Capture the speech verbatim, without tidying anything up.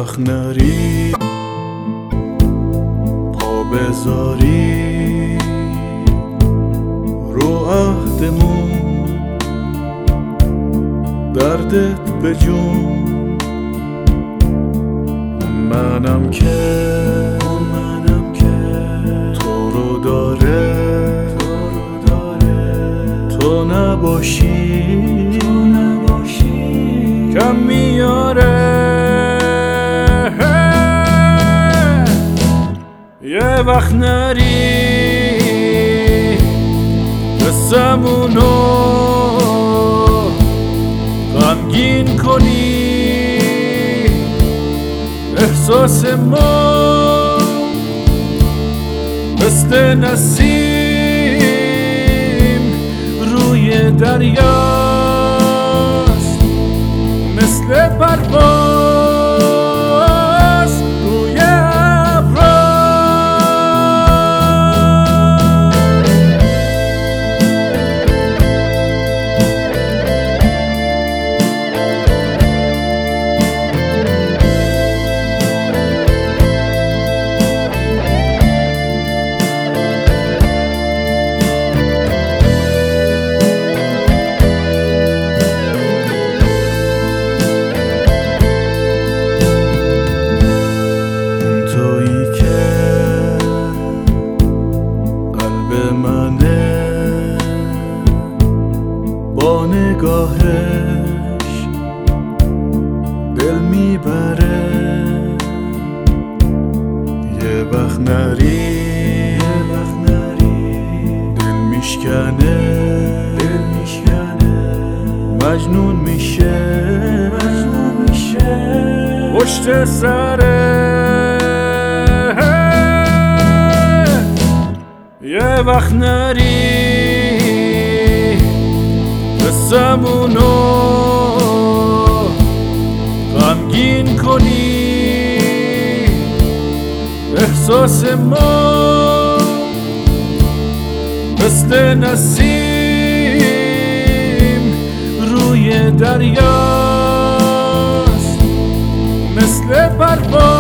وقت نری پا بذاری رو عهدمون، دردت به جون منم که منم که تو رو داره تو نباشی تو نباشی کم میاره. یه وقت نری قصمونو غمگین کنی، احساس ما مثل نسیم روی دریاست، مثل پرواز روی ابرها. با نگاهش دل میبره. یه وقت نری یه وقت نری دل میشکنه دل میشکنه مجنون میشه مجنون میشه پشت سره. یه وقت نری قصمونو غمگین کنی، احساس ما مثل نسیم روی دریاست، مثل پرواز